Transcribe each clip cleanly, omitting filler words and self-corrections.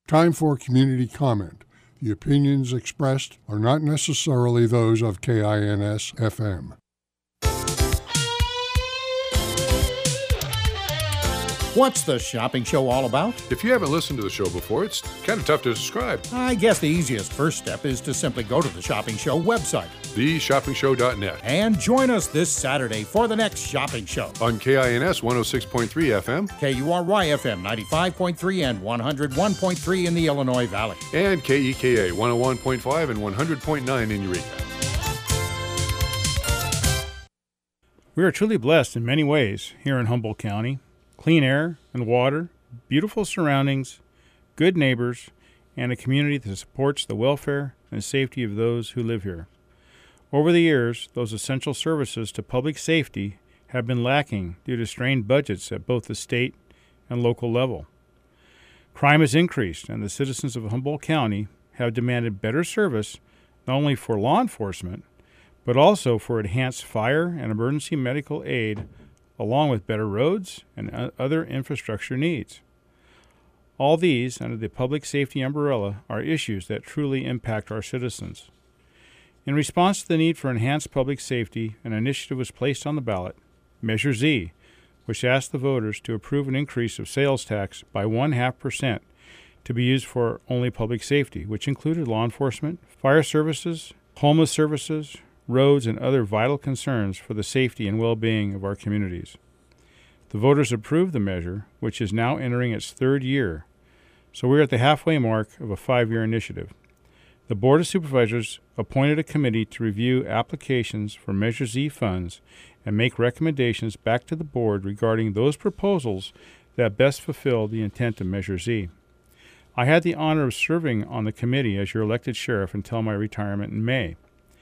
Time for community comment. The opinions expressed are not necessarily those of KINS-FM. What's the shopping show all about? If you haven't listened to the show before, it's kind of tough to describe. I guess the easiest first step is to simply go to the Shopping Show website, theshoppingshow.net, and join us this Saturday for the next shopping show. On KINS 106.3 FM, KURY FM 95.3 and 101.3 in the Illinois Valley, and KEKA 101.5 and 100.9 in Eureka. We are truly blessed in many ways here in Humboldt County. Clean air and water, beautiful surroundings, good neighbors, and a community that supports the welfare and safety of those who live here. Over the years, those essential services to public safety have been lacking due to strained budgets at both the state and local level. Crime has increased, and the citizens of Humboldt County have demanded better service not only for law enforcement, but also for enhanced fire and emergency medical aid, along with better roads and other infrastructure needs. All these, under the public safety umbrella, are issues that truly impact our citizens. In response to the need for enhanced public safety, an initiative was placed on the ballot, Measure Z, which asked the voters to approve an increase of sales tax by 0.5% to be used for only public safety, which included law enforcement, fire services, homeless services, roads, and other vital concerns for the safety and well-being of our communities. The voters approved the measure, which is now entering its third year, so we're at the halfway mark of a 5-year initiative. The Board of Supervisors appointed a committee to review applications for Measure Z funds and make recommendations back to the board regarding those proposals that best fulfill the intent of Measure Z. I had the honor of serving on the committee as your elected sheriff until my retirement in May.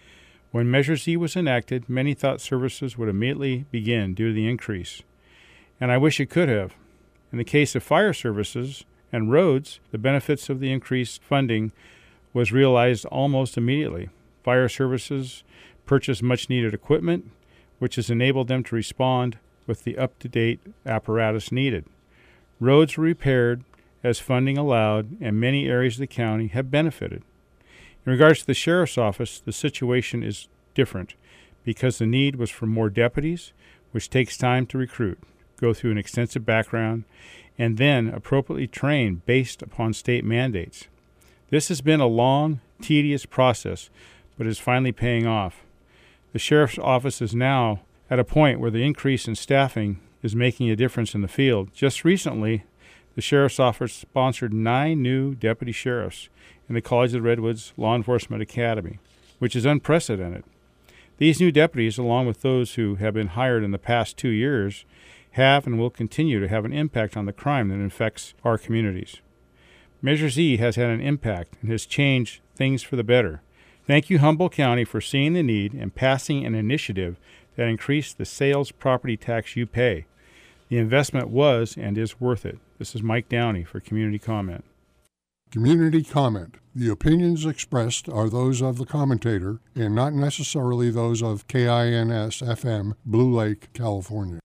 When Measure Z was enacted, many thought services would immediately begin due to the increase, and I wish it could have. In the case of fire services and roads, the benefits of the increased funding was realized almost immediately. Fire services purchased much-needed equipment, which has enabled them to respond with the up-to-date apparatus needed. Roads were repaired as funding allowed, and many areas of the county have benefited. In regards to the sheriff's office, the situation is different because the need was for more deputies, which takes time to recruit, go through an extensive background, and then appropriately train based upon state mandates. This has been a long, tedious process, but is finally paying off. The sheriff's office is now at a point where the increase in staffing is making a difference in the field. Just recently, the sheriff's office sponsored 9 new deputy sheriffs in the College of the Redwoods Law Enforcement Academy, which is unprecedented. These new deputies, along with those who have been hired in the past 2 years, have and will continue to have an impact on the crime that infects our communities. Measure Z has had an impact and has changed things for the better. Thank you, Humboldt County, for seeing the need and passing an initiative that increased the sales property tax you pay. The investment was and is worth it. This is Mike Downey for Community Comment. Community comment. The opinions expressed are those of the commentator and not necessarily those of KINS-FM, Blue Lake, California.